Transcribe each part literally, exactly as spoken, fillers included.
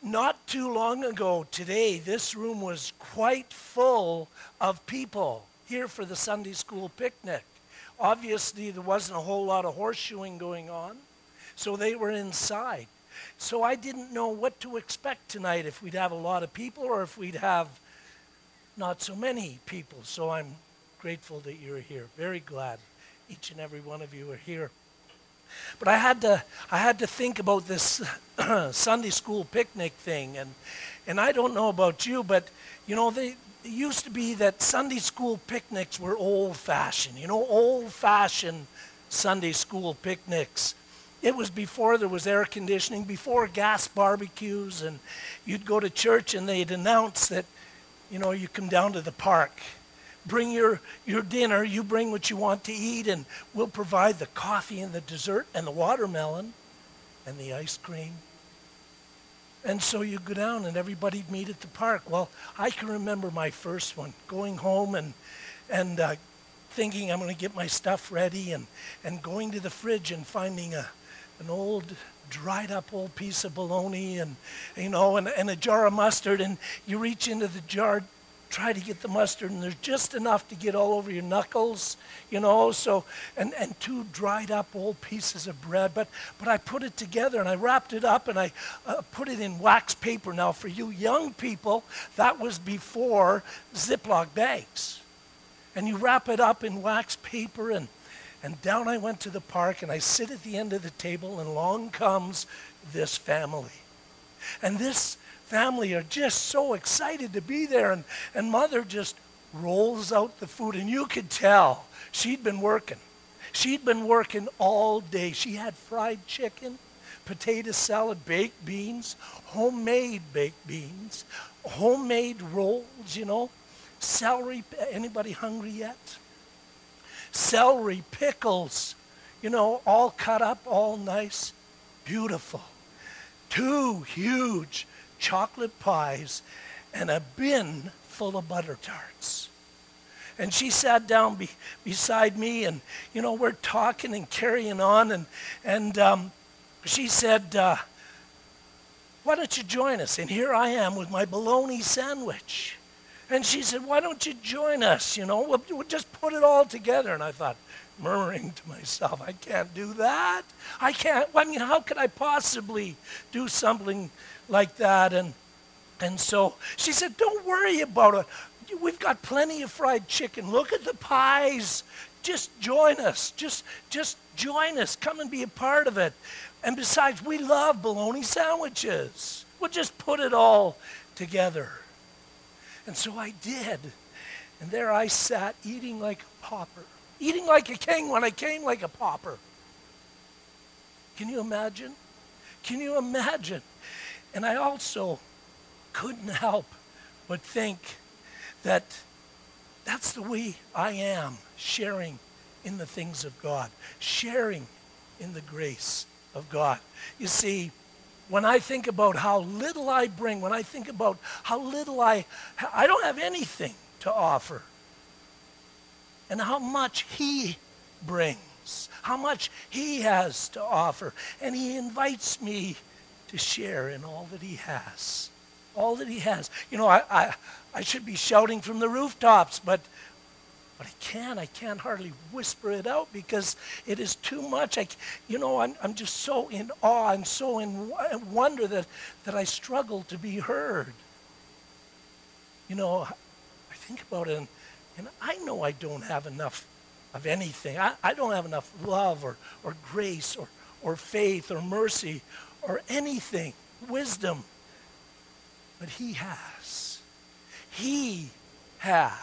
Not too long ago today, this room was quite full of people here for the Sunday school picnic. Obviously, there wasn't a whole lot of horseshoeing going on, so they were inside. So I didn't know what to expect tonight, if we'd have a lot of people or if we'd have not so many people. So I'm grateful that you're here. Very glad each and every one of you are here. But I had to I had to think about this Sunday school picnic thing, and and I don't know about you, but you know, they, it used to be that Sunday school picnics were old-fashioned. You know, old-fashioned Sunday school picnics. It was before there was air conditioning, before gas barbecues, and you'd go to church and they'd announce that, you know, you come down to the park. Bring your, your dinner, you bring what you want to eat, and we'll provide the coffee and the dessert and the watermelon and the ice cream. And so you go down and everybody'd meet at the park. Well, I can remember my first one, going home and, and uh, thinking I'm going to get my stuff ready, and, and going to the fridge and finding a, an old dried up old piece of bologna and, you know, and, and a jar of mustard, and you reach into the jar, try to get the mustard, and there's just enough to get all over your knuckles, you know, so, and, and two dried up old pieces of bread, but, but I put it together and I wrapped it up and I uh, put it in wax paper. Now for you young people, that was before Ziploc bags. And you wrap it up in wax paper, and, and down I went to the park, and I sit at the end of the table, and along comes this family. And this family are just so excited to be there, and, and mother just rolls out the food, and you could tell she'd been working. She'd been working all day. She had fried chicken, potato salad, baked beans, homemade baked beans, homemade rolls, you know, celery. Anybody hungry yet? Celery, pickles, you know, all cut up, all nice, beautiful. Two huge chocolate pies and a bin full of butter tarts. And she sat down be, beside me, and, you know, we're talking and carrying on, and, and um, she said, uh, why don't you join us? And here I am with my bologna sandwich. And she said, why don't you join us? You know, we'll, we'll just put it all together. And I thought, murmuring to myself, I can't do that. I can't, I mean, how could I possibly do something like that? And, and so she said, don't worry about it. We've got plenty of fried chicken. Look at the pies. Just join us. Just, just join us. Come and be a part of it. And besides, we love bologna sandwiches. We'll just put it all together. And so I did. And there I sat, eating like a pauper. Eating like a king when I came like a pauper. Can you imagine? Can you imagine? And I also couldn't help but think that that's the way I am, sharing in the things of God, sharing in the grace of God. You see, when I think about how little I bring, when I think about how little I, I don't have anything to offer, and how much He brings, how much He has to offer, and He invites me to share in all that He has, all that He has. You know, I, I, I should be shouting from the rooftops, but But I can't, I can't hardly whisper it out because it is too much. I, you know, I'm, I'm just so in awe and so in wonder that, that I struggle to be heard. You know, I think about it, and, and I know I don't have enough of anything. I, I don't have enough love or, or grace or, or faith or mercy or anything, wisdom. But He has. He has.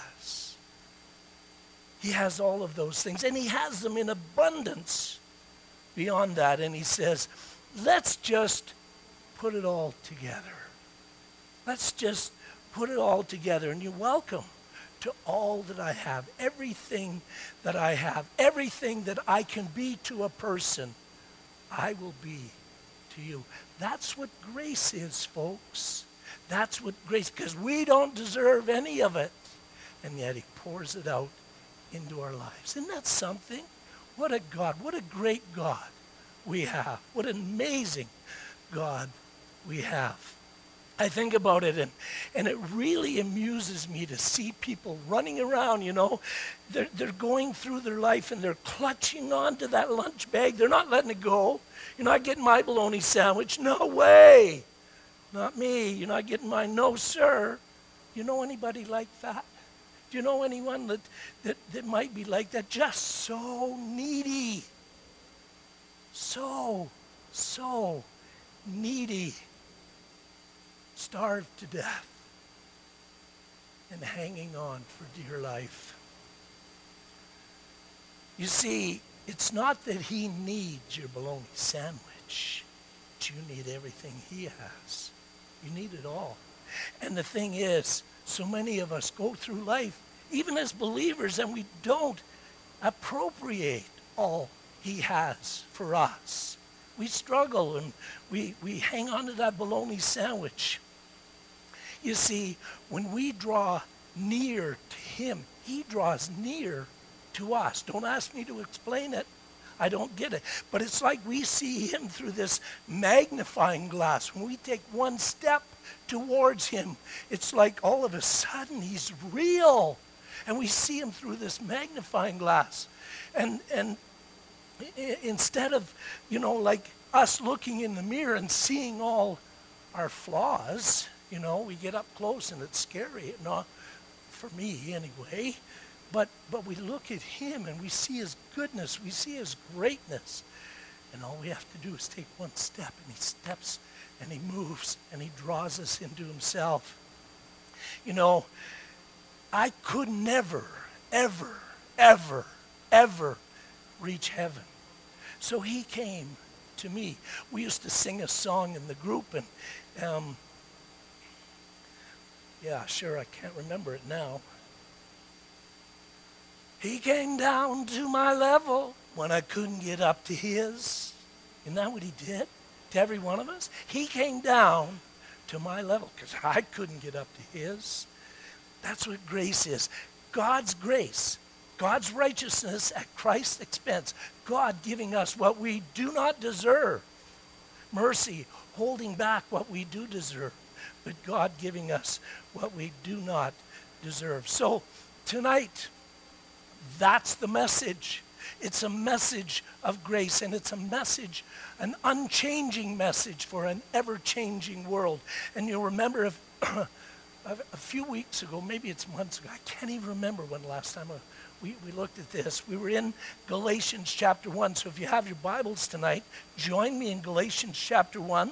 He has all of those things, and He has them in abundance beyond that. And He says, let's just put it all together. Let's just put it all together, and you're welcome to all that I have, everything that I have, everything that I can be to a person, I will be to you. That's what grace is, folks. That's what grace, because we don't deserve any of it, and yet He pours it out into our lives. Isn't that something? What a God, what a great God we have. What an amazing God we have. I think about it, and, and it really amuses me to see people running around, you know. They're, they're going through their life and they're clutching onto that lunch bag. They're not letting it go. You're not getting my bologna sandwich. No way. Not me. You're not getting mine. No, sir. You know anybody like that? Do you know anyone that, that, that might be like that? Just so needy. So, so needy. Starved to death and hanging on for dear life. You see, it's not that he needs your bologna sandwich, but you need everything he has. You need it all. And the thing is, so many of us go through life, even as believers, and we don't appropriate all he has for us. We struggle and we, we hang on to that bologna sandwich. You see, when we draw near to him, he draws near to us. Don't ask me to explain it. I don't get it. But it's like we see him through this magnifying glass. When we take one step towards him, it's like all of a sudden he's real. And we see him through this magnifying glass. And, and I- instead of, you know, like us looking in the mirror and seeing all our flaws, you know, we get up close and it's scary. Not for me anyway. But but we look at him and we see his goodness, we see his greatness. And all we have to do is take one step, and he steps and he moves and he draws us into himself. You know, I could never, ever, ever, ever reach heaven. So he came to me. We used to sing a song in the group, and um, yeah, sure, I can't remember it now. He came down to my level when I couldn't get up to his. Isn't that what he did to every one of us? He came down to my level because I couldn't get up to his. That's what grace is. God's grace, God's righteousness at Christ's expense. God giving us what we do not deserve. Mercy, holding back what we do deserve. But God giving us what we do not deserve. So tonight, that's the message. It's a message of grace, and it's a message, an unchanging message for an ever-changing world. And you'll remember if, a few weeks ago, maybe it's months ago, I can't even remember when the last time we, we looked at this. We were in Galatians chapter one. So if you have your Bibles tonight, join me in Galatians chapter one.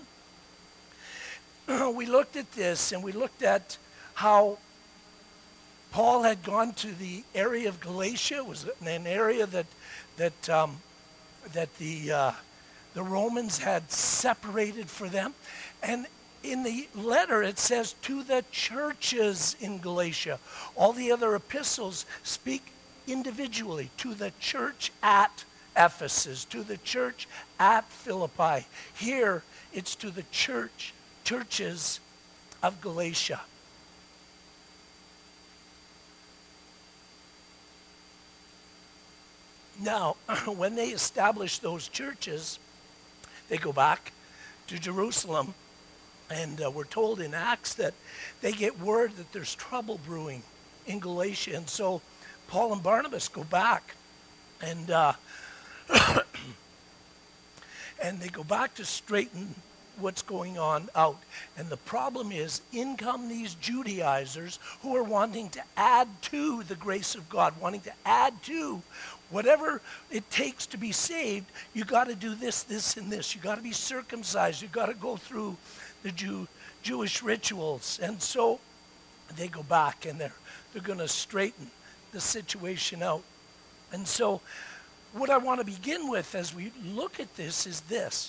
We looked at this, and we looked at how Paul had gone to the area of Galatia. It was an area that that um, that the uh, the Romans had separated for them. And in the letter it says to the churches in Galatia. All the other epistles speak individually to the church at Ephesus, to the church at Philippi. Here it's to the church churches of Galatia. Now, when they establish those churches, they go back to Jerusalem, and uh, we're told in Acts that they get word that there's trouble brewing in Galatia, and so Paul and Barnabas go back, and uh, and they go back to straighten what's going on out. And the problem is, in come these Judaizers who are wanting to add to the grace of God, wanting to add to whatever it takes to be saved. You got to do this, this, and this. You got to be circumcised. You got to go through the Jew, Jewish rituals. And so they go back, and they're they're going to straighten the situation out. And so what I want to begin with as we look at this is this.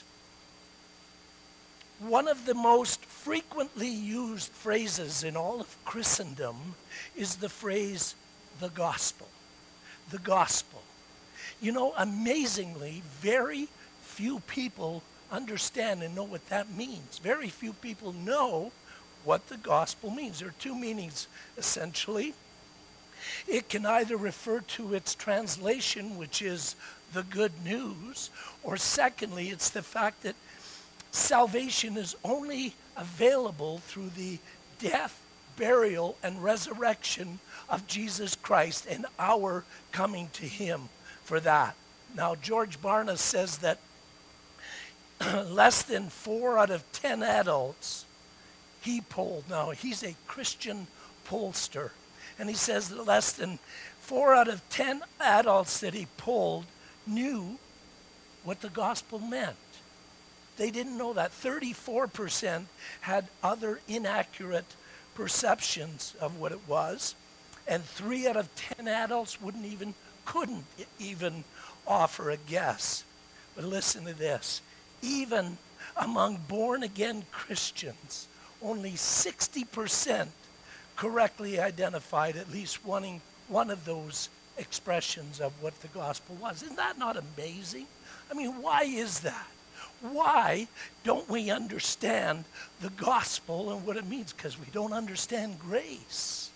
One of the most frequently used phrases in all of Christendom is the phrase, the gospel. The gospel. You know, amazingly, very few people understand and know what that means. Very few people know what the gospel means. There are two meanings, essentially. It can either refer to its translation, which is the good news, or secondly, it's the fact that salvation is only available through the death, burial, and resurrection of Jesus Christ and our coming to him for that. Now, George Barna says that less than four out of ten adults he polled, now he's a Christian pollster, and he says that less than four out of ten adults that he polled knew what the gospel meant. They didn't know that. thirty-four percent had other inaccurate perceptions of what it was, and three out of ten adults wouldn't even, couldn't even offer a guess. But listen to this. Even among born-again Christians, only sixty percent correctly identified at least one, one of those expressions of what the gospel was. Isn't that not amazing? I mean, why is that? Why don't we understand the gospel and what it means? Because we don't understand grace.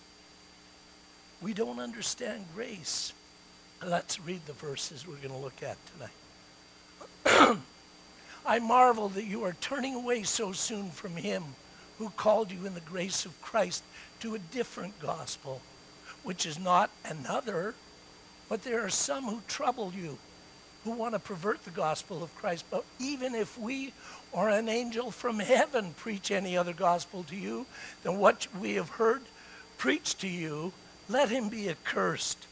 We don't understand grace. Let's read the verses we're going to look at tonight. I marvel that you are turning away so soon from him who called you in the grace of Christ to a different gospel, which is not another, but there are some who trouble you, who want to pervert the gospel of Christ. But even if we or an angel from heaven preach any other gospel to you than what we have heard preached to you, let him be accursed.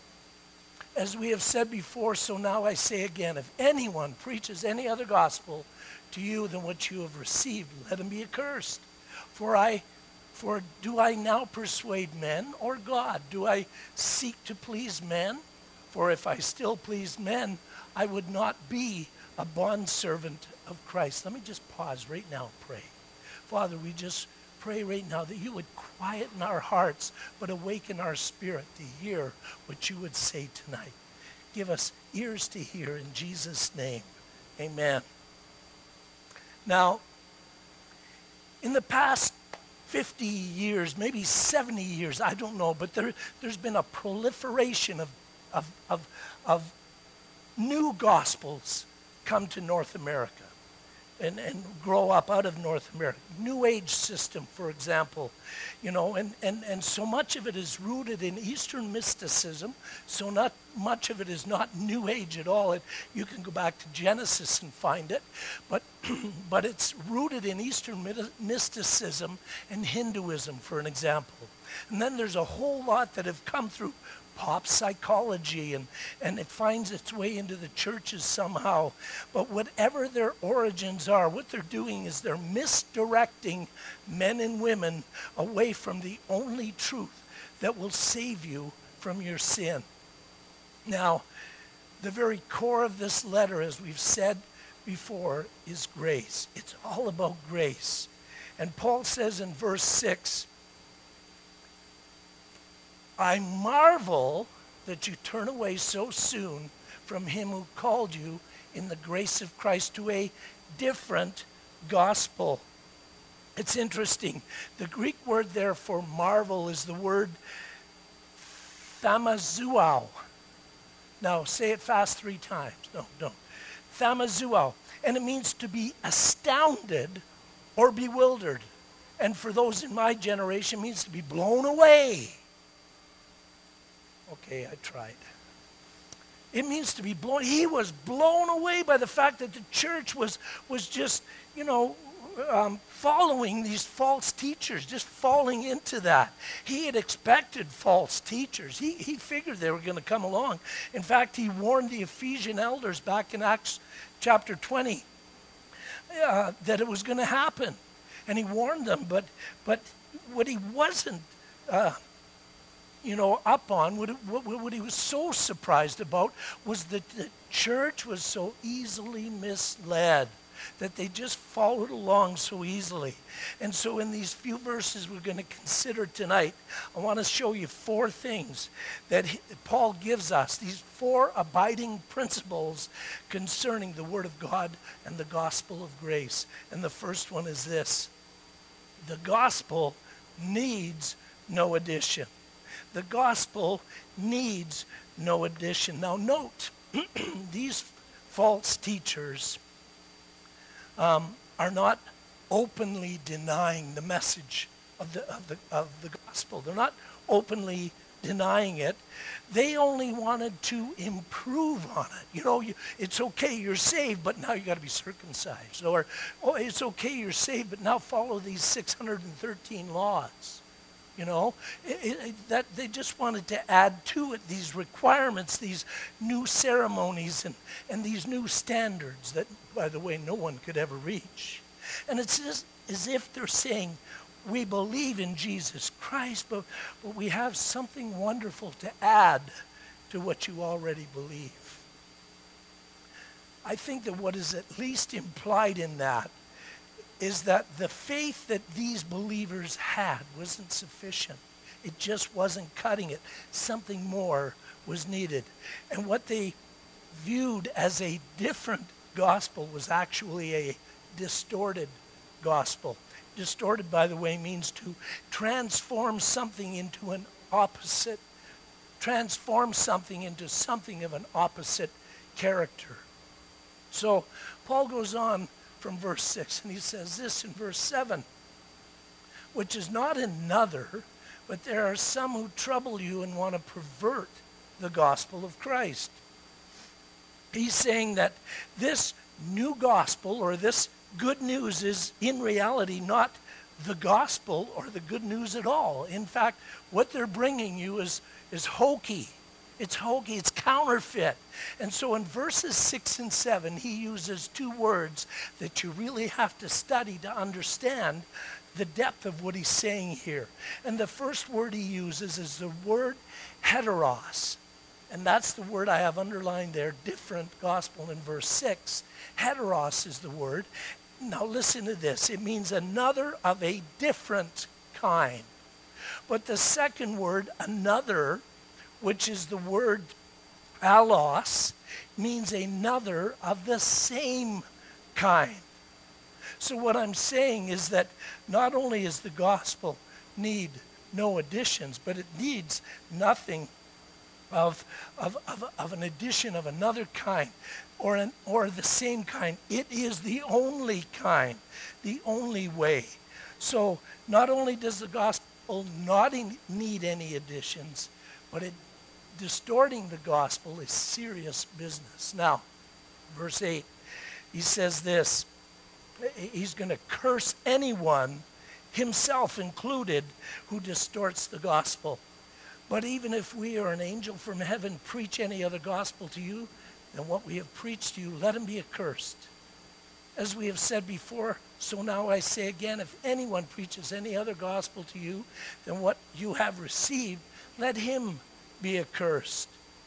As we have said before, so now I say again, if anyone preaches any other gospel to you than what you have received, let him be accursed. For I, for do I now persuade men or God? Do I seek to please men? For if I still pleased men, I would not be a bondservant of Christ. Let me just pause right now and pray. Father, we just pray right now that you would quieten our hearts, but awaken our spirit to hear what you would say tonight. Give us ears to hear in Jesus' name. Amen. Now, in the past fifty years, maybe seventy years, I don't know, but there, there's been a proliferation of, of, of, of new gospels come to North America and, and grow up out of North America. New Age system, for example, you know, and, and, and so much of it is rooted in Eastern mysticism, so not much of it is not New Age at all. It, you can go back to Genesis and find it, but, but it's rooted in Eastern mysticism and Hinduism, for an example. And then there's a whole lot that have come through pop psychology, and, and it finds its way into the churches somehow. But whatever their origins are, what they're doing is they're misdirecting men and women away from the only truth that will save you from your sin. Now, the very core of this letter, as we've said before, is grace. It's all about grace. And Paul says in verse six, I marvel that you turn away so soon from him who called you in the grace of Christ to a different gospel. It's interesting. The Greek word there for marvel is the word thamazuo. Now, say it fast three times. No, don't. Thamazuo. And it means to be astounded or bewildered. And for those in my generation, it means to be blown away. Okay, I tried. It means to be blown. He was blown away by the fact that the church was, was just, you know, um, following these false teachers, just falling into that. He had expected false teachers. He, he figured they were going to come along. In fact, he warned the Ephesian elders back in Acts chapter twenty uh, that it was going to happen. And he warned them, but, but what he wasn't uh, you know, up on, what, what, what he was so surprised about was that the church was so easily misled, that they just followed along so easily. And so in these few verses we're going to consider tonight, I want to show you four things that he, Paul gives us, these four abiding principles concerning the Word of God and the gospel of grace. And the first one is this: the gospel needs no addition. The gospel needs no addition. Now note, these false teachers um, are not openly denying the message of the, of the, of the gospel. They're not openly denying it. They only wanted to improve on it. You know, you, it's okay, you're saved, but now you got to be circumcised. Or, oh, it's okay, you're saved, but now follow these six hundred thirteen laws. You know, it, it, that they just wanted to add to it these requirements, these new ceremonies, and, and these new standards that, by the way, no one could ever reach. And it's just as if they're saying, we believe in Jesus Christ, but, but we have something wonderful to add to what you already believe. I think that what is at least implied in that is that the faith that these believers had wasn't sufficient. It just wasn't cutting it. Something more was needed. And what they viewed as a different gospel was actually a distorted gospel. Distorted, by the way, means to transform something into an opposite, transform something into something of an opposite character. So Paul goes on from verse six, and he says this in verse seven, which is not another, but there are some who trouble you and want to pervert the gospel of Christ. He's saying that this new gospel, or this good news, is in reality not the gospel or the good news at all. In fact, what they're bringing you is, is hokey. It's hokey, it's counterfeit. And so in verses six and seven, he uses two words that you really have to study to understand the depth of what he's saying here. And the first word he uses is the word heteros. And that's the word I have underlined there, different gospel in verse six. Heteros is the word. Now listen to this. It means another of a different kind. But the second word, another, which is the word allos, means another of the same kind. So what I'm saying is that not only is the gospel need no additions, but it needs nothing of, of, of, of an addition of another kind or, an, or the same kind. It is the only kind, the only way. So not only does the gospel not in, need any additions, but it distorting the gospel is serious business. Now, verse eight, he says this, he's going to curse anyone, himself included, who distorts the gospel. But even if we or an angel from heaven preach any other gospel to you than what we have preached to you, let him be accursed. As we have said before, so now I say again, if anyone preaches any other gospel to you than what you have received, let him be accursed.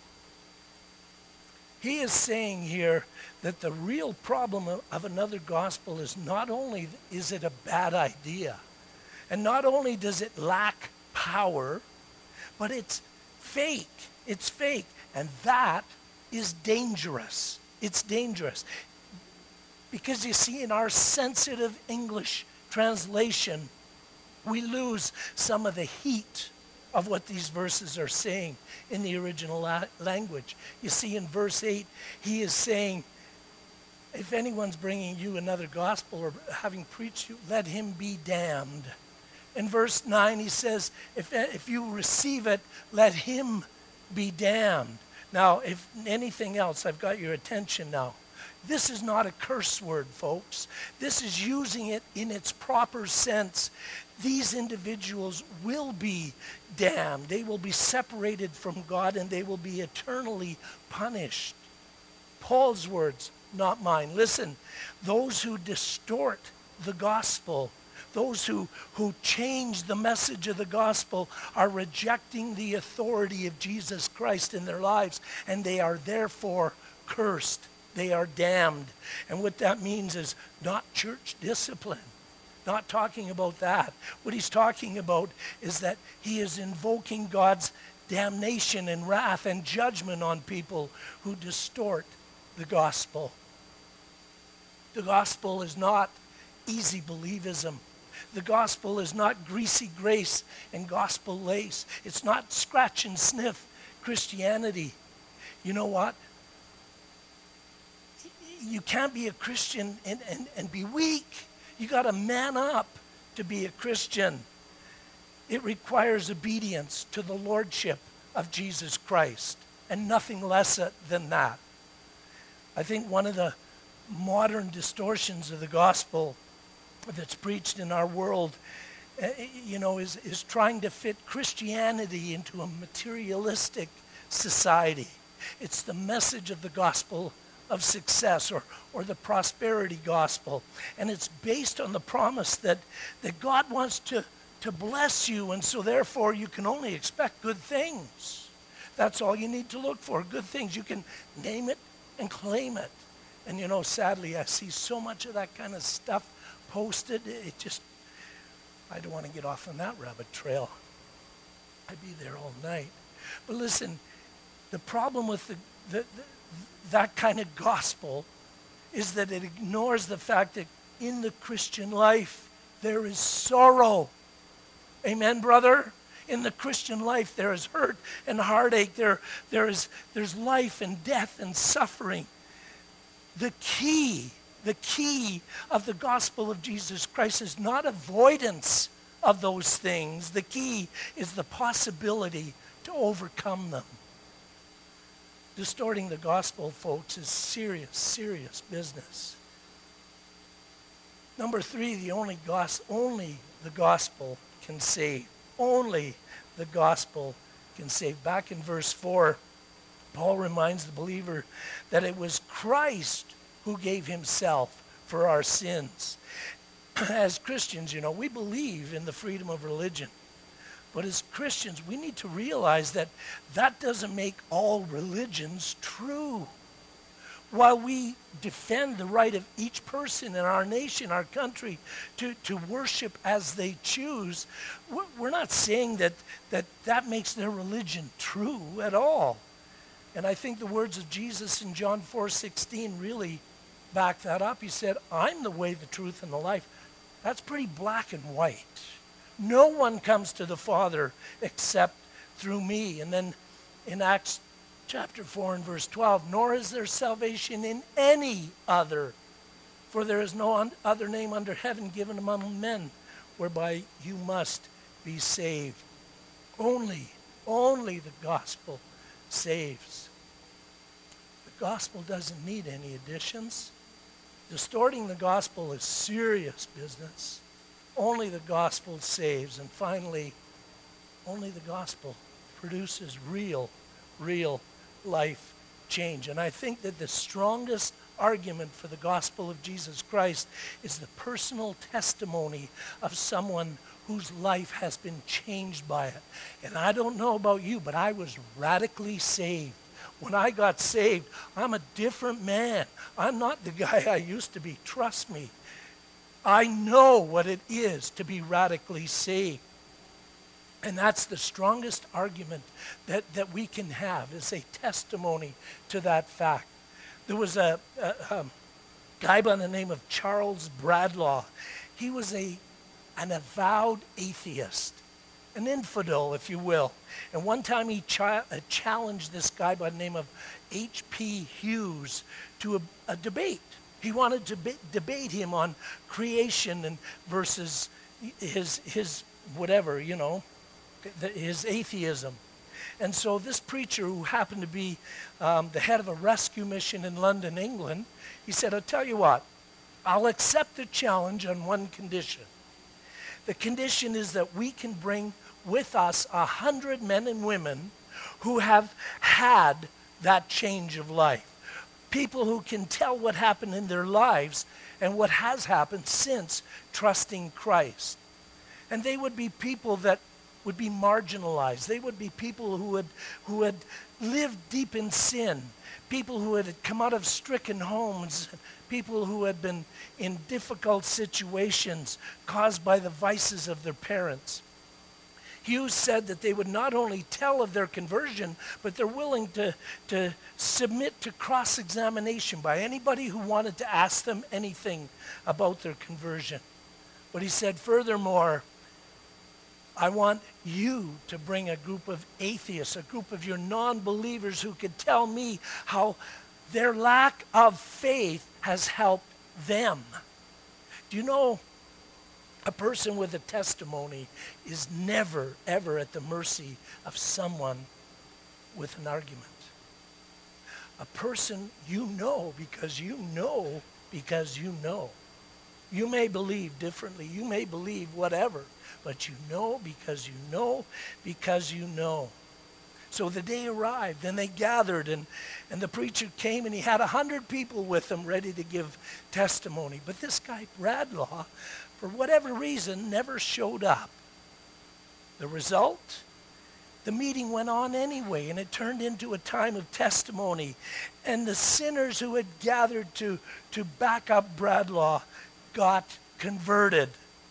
He is saying here that the real problem of, of another gospel is not only is it a bad idea, and not only does it lack power, but it's fake. It's fake. And that is dangerous. It's dangerous. Because you see, in our sensitive English translation, we lose some of the heat of what these verses are saying in the original la- language. You see, in verse eight, he is saying, if anyone's bringing you another gospel or having preached you, let him be damned. In verse nine, he says, if, if you receive it, let him be damned. Now, if anything else, I've got your attention now. This is not a curse word, folks. This is using it in its proper sense. These individuals will be damned. They will be separated from God, and they will be eternally punished. Paul's words, not mine. Listen, those who distort the gospel, those who, who change the message of the gospel, are rejecting the authority of Jesus Christ in their lives, and they are therefore cursed. They are damned. And what that means is not church discipline. Not talking about that. What he's talking about is that he is invoking God's damnation and wrath and judgment on people who distort the gospel. The gospel is not easy believism. The gospel is not greasy grace and gospel lace. It's not scratch and sniff Christianity. You know what? You can't be a Christian and, and, and be weak. You got to man up to be a Christian. It requires obedience to the lordship of Jesus Christ and nothing less than that. I think one of the modern distortions of the gospel that's preached in our world, uh, you know, is, is trying to fit Christianity into a materialistic society. It's the message of the gospel of success, or, or the prosperity gospel. And it's based on the promise that, that God wants to, to bless you, and so therefore you can only expect good things. That's all you need to look for, good things. You can name it and claim it. And you know, sadly, I see so much of that kind of stuff posted. It just, I don't want to get off on that rabbit trail. I'd be there all night. But listen, the problem with the, the, the that kind of gospel is that it ignores the fact that in the Christian life there is sorrow. Amen, brother? In the Christian life there is hurt and heartache. There, there is, there's life and death and suffering. The key, the key of the gospel of Jesus Christ is not avoidance of those things. The key is the possibility to overcome them. Distorting the gospel, folks, is serious, serious business. Number three, the only, gos- only the gospel can save. Only the gospel can save. Back in verse four, Paul reminds the believer that it was Christ who gave himself for our sins. As Christians, you know, we believe in the freedom of religion. But as Christians, we need to realize that that doesn't make all religions true. While we defend the right of each person in our nation, our country, to, to worship as they choose, we're not saying that, that that makes their religion true at all. And I think the words of Jesus in John four sixteen really back that up. He said, I'm the way, the truth, and the life. That's pretty black and white. No one comes to the Father except through me. And then in Acts chapter four and verse twelve, nor is there salvation in any other, for there is no other name under heaven given among men whereby you must be saved. Only, only the gospel saves. The gospel doesn't need any additions. Distorting the gospel is serious business. Only the gospel saves. And finally, only the gospel produces real, real life change. And I think that the strongest argument for the gospel of Jesus Christ is the personal testimony of someone whose life has been changed by it. And I don't know about you, but I was radically saved. When I got saved, I'm a different man. I'm not the guy I used to be. Trust me. I know what it is to be radically saved. And that's the strongest argument that, that we can have, is a testimony to that fact. There was a, a, a guy by the name of Charles Bradlaugh. He was a, an avowed atheist, an infidel, if you will. And one time he cha- uh, challenged this guy by the name of H P Hughes to a, a debate. He wanted to be, debate him on creation and versus his his whatever, you know, the, his atheism. And so this preacher, who happened to be um, the head of a rescue mission in London, England, he said, I'll tell you what, I'll accept the challenge on one condition. The condition is that we can bring with us a hundred men and women who have had that change of life. People who can tell what happened in their lives and what has happened since trusting Christ. And they would be people that would be marginalized. They would be people who had, who had lived deep in sin, people who had come out of stricken homes, people who had been in difficult situations caused by the vices of their parents. Hughes said that they would not only tell of their conversion, but they're willing to, to submit to cross-examination by anybody who wanted to ask them anything about their conversion. But he said, furthermore, I want you to bring a group of atheists, a group of your non-believers who could tell me how their lack of faith has helped them. Do you know a person with a testimony is never, ever at the mercy of someone with an argument? A person you know because you know because you know. You may believe differently. You may believe whatever, but you know because you know because you know. So the day arrived, and they gathered, and, and the preacher came, and he had a hundred people with him ready to give testimony. But this guy, Bradlaugh, for whatever reason, never showed up. The result? The meeting went on anyway, and it turned into a time of testimony. And the sinners who had gathered to, to back up Bradlaugh got converted.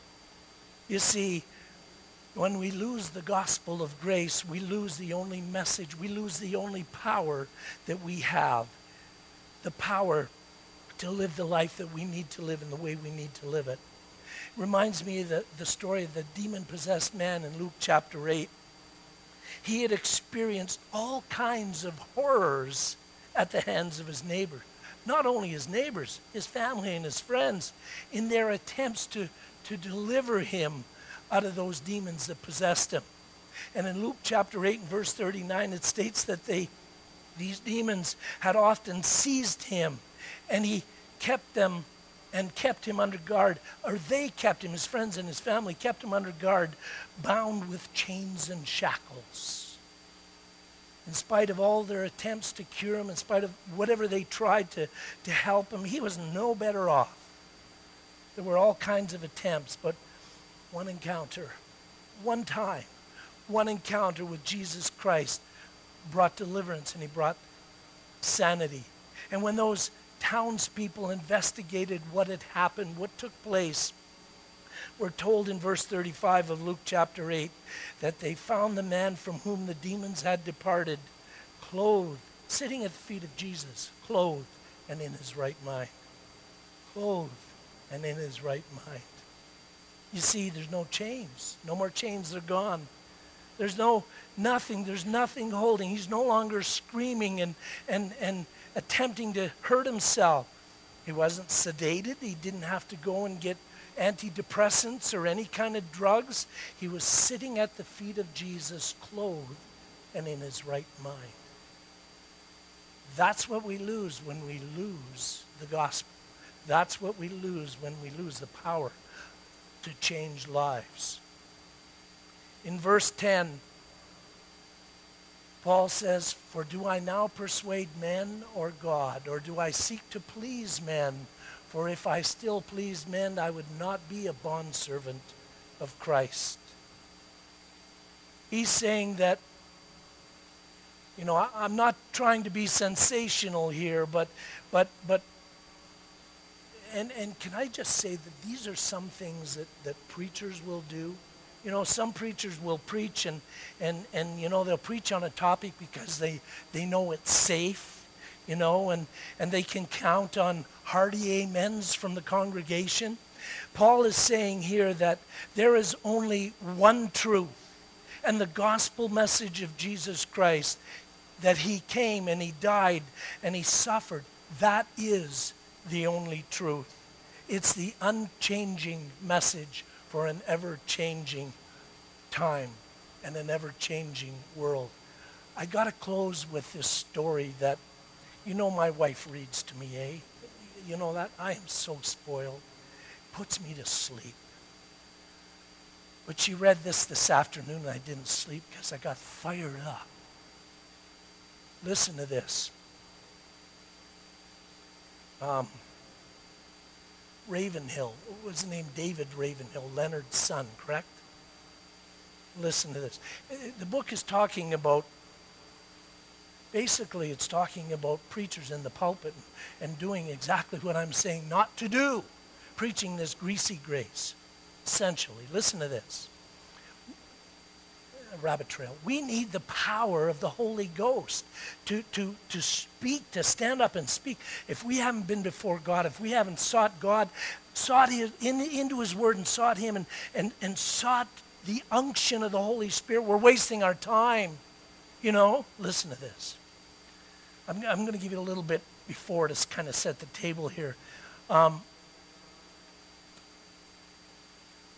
You see, when we lose the gospel of grace, we lose the only message, we lose the only power that we have. The power to live the life that we need to live in the way we need to live it. It reminds me of the, the story of the demon-possessed man in Luke chapter eight. He had experienced all kinds of horrors at the hands of his neighbor. Not only his neighbors, his family and his friends, in their attempts to, to deliver him out of those demons that possessed him. And in Luke chapter eight and verse thirty-nine, it states that they, these demons had often seized him, and he kept them and kept him under guard, or they kept him, his friends and his family kept him under guard, bound with chains and shackles. In spite of all their attempts to cure him, in spite of whatever they tried to, to help him, he was no better off. There were all kinds of attempts, but one encounter, one time, one encounter with Jesus Christ brought deliverance, and he brought sanity. And when those townspeople investigated what had happened, what took place, we're told in verse thirty-five of Luke chapter eight that they found the man from whom the demons had departed, clothed, sitting at the feet of Jesus, clothed and in his right mind. Clothed and in his right mind. You see, there's no chains. No more chains, they're gone. There's no nothing, there's nothing holding. He's no longer screaming and and and attempting to hurt himself. He wasn't sedated. He didn't have to go and get antidepressants or any kind of drugs. He was sitting at the feet of Jesus, clothed and in his right mind. That's what we lose when we lose the gospel. That's what we lose when we lose the power to change lives. In verse ten, Paul says, "For do I now persuade men or God, or do I seek to please men? For if I still pleased men, I would not be a bondservant of Christ." He's saying that, you know, I, I'm not trying to be sensational here, but, but, but, and, and can I just say that these are some things that, that preachers will do? You know, some preachers will preach and, and, and you know, they'll preach on a topic because they, they know it's safe, you know, and, and they can count on hearty amens from the congregation. Paul is saying here that there is only one truth, and the gospel message of Jesus Christ, that he came and he died and he suffered, that is the only truth. It's the unchanging message for an ever-changing time and an ever-changing world. I got to close with this story that, you know, my wife reads to me, eh? You know that? I am so spoiled. Puts me to sleep. But she read this this afternoon and I didn't sleep because I got fired up. Listen to this. Um, Ravenhill, what was his name? David Ravenhill, Leonard's son, correct? Listen to this. The book is talking about, basically it's talking about preachers in the pulpit and doing exactly what I'm saying not to do. Preaching this greasy grace, essentially. Listen to this. A rabbit trail. We need the power of the Holy Ghost to, to, to speak, to stand up and speak. If we haven't been before God, if we haven't sought God, sought his, in, into his word and sought him and, and, and sought the unction of the Holy Spirit, we're wasting our time. You know, listen to this. I'm, I'm going to give you a little bit before to kind of set the table here. Um,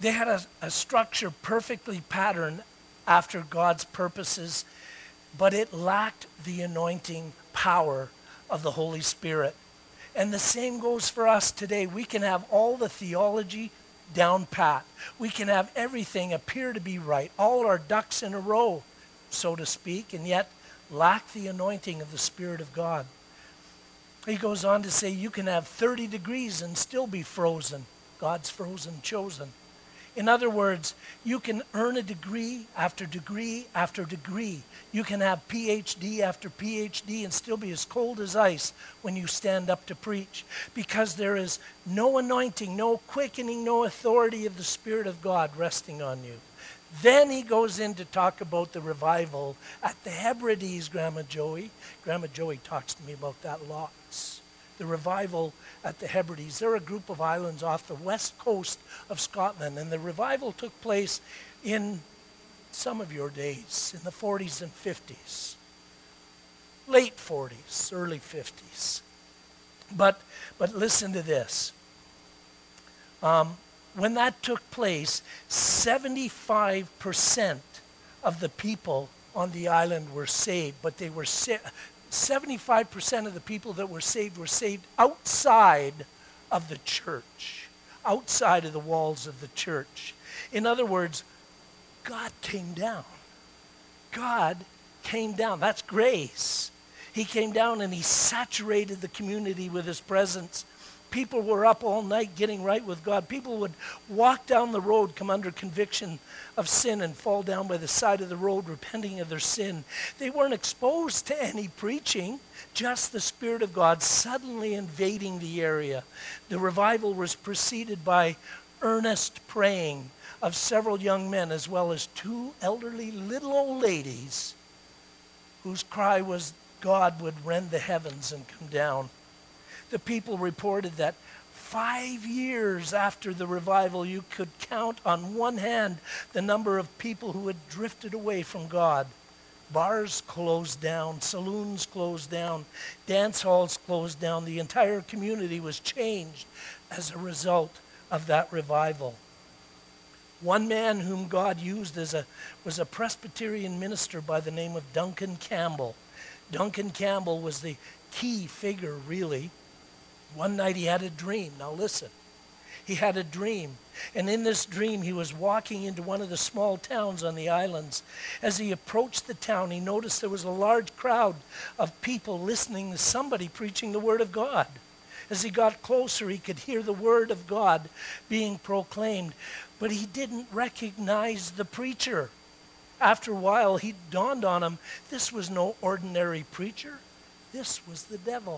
They had a, a structure perfectly patterned after God's purposes, but it lacked the anointing power of the Holy Spirit. And the same goes for us today. We can have all the theology down pat. We can have everything appear to be right, all our ducks in a row, so to speak, and yet lack the anointing of the Spirit of God. He goes on to say you can have thirty degrees and still be frozen. God's frozen chosen. In other words, you can earn a degree after degree after degree. You can have P H D after P H D and still be as cold as ice when you stand up to preach, because there is no anointing, no quickening, no authority of the Spirit of God resting on you. Then he goes in to talk about the revival at the Hebrides, Grandma Joey. Grandma Joey talks to me about that lots. The revival at the Hebrides. They're a group of islands off the west coast of Scotland, and the revival took place in some of your days, in the forties and fifties. Late forties, early fifties. But, but listen to this. Um, when that took place, seventy-five percent of the people on the island were saved, but they were sa- seventy-five percent of the people that were saved were saved outside of the church, outside of the walls of the church. In other words, God came down. God came down. That's grace. He came down and he saturated the community with his presence. People were up all night getting right with God. People would walk down the road, come under conviction of sin, and fall down by the side of the road, repenting of their sin. They weren't exposed to any preaching, just the Spirit of God suddenly invading the area. The revival was preceded by earnest praying of several young men, as well as two elderly little old ladies whose cry was God would rend the heavens and come down. The people reported that five years after the revival, you could count on one hand the number of people who had drifted away from God. Bars closed down, saloons closed down, dance halls closed down. The entire community was changed as a result of that revival. One man whom God used as a was a Presbyterian minister by the name of Duncan Campbell. Duncan Campbell was the key figure, really. One night he had a dream. Now listen. He had a dream. And in this dream, he was walking into one of the small towns on the islands. As he approached the town, he noticed there was a large crowd of people listening to somebody preaching the Word of God. As he got closer, he could hear the Word of God being proclaimed. But he didn't recognize the preacher. After a while, he dawned on him, this was no ordinary preacher. This was the devil.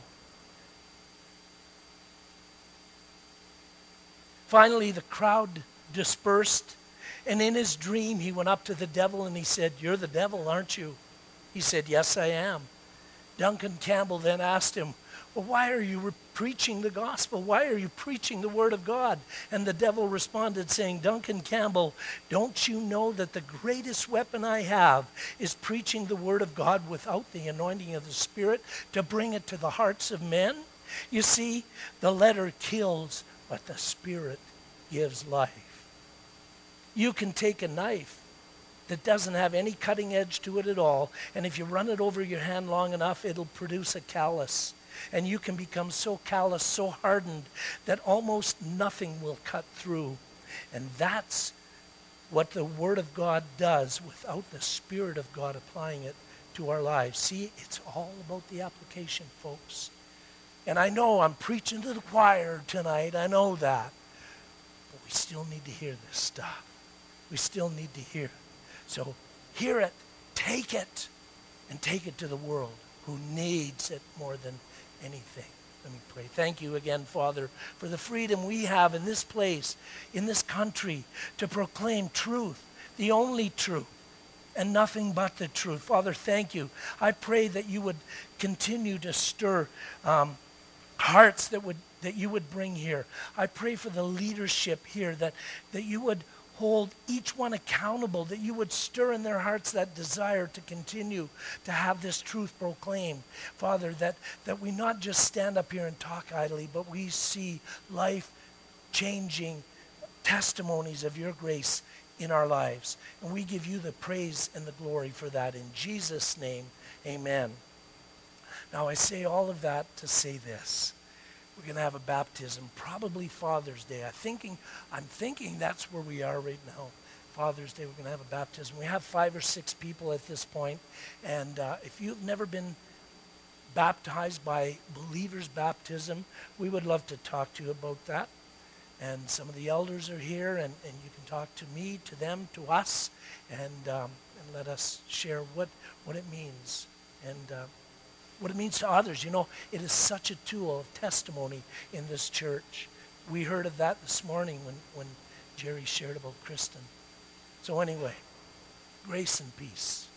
Finally, the crowd dispersed, and in his dream, he went up to the devil and he said, "You're the devil, aren't you?" He said, "Yes, I am." Duncan Campbell then asked him, "Well, why are you re- preaching the gospel? Why are you preaching the Word of God?" And the devil responded saying, "Duncan Campbell, don't you know that the greatest weapon I have is preaching the Word of God without the anointing of the Spirit to bring it to the hearts of men? You see, the letter kills, but the Spirit gives life. You can take a knife that doesn't have any cutting edge to it at all, and if you run it over your hand long enough, it'll produce a callus. And you can become so callous, so hardened, that almost nothing will cut through. And that's what the Word of God does without the Spirit of God applying it to our lives. See, it's all about the application, folks. And I know I'm preaching to the choir tonight. I know that. But we still need to hear this stuff. We still need to hear it. So hear it, take it, and take it to the world who needs it more than anything. Let me pray. Thank you again, Father, for the freedom we have in this place, in this country, to proclaim truth, the only truth, and nothing but the truth. Father, thank you. I pray that you would continue to stir um, hearts that would that you would bring here. I pray for the leadership here, that, that you would hold each one accountable, that you would stir in their hearts that desire to continue to have this truth proclaimed. Father, that, that we not just stand up here and talk idly, but we see life-changing testimonies of your grace in our lives. And we give you the praise and the glory for that. In Jesus' name, amen. Now I say all of that to say this. We're going to have a baptism, probably Father's Day. I'm thinking, I'm thinking that's where we are right now. Father's Day, we're going to have a baptism. We have five or six people at this point. And uh, if you've never been baptized by believer's baptism, we would love to talk to you about that. And some of the elders are here, and, and you can talk to me, to them, to us, and, um, and let us share what, what it means and uh, what it means to others. You know, it is such a tool of testimony in this church. We heard of that this morning when, when Jerry shared about Kristen. So anyway, grace and peace.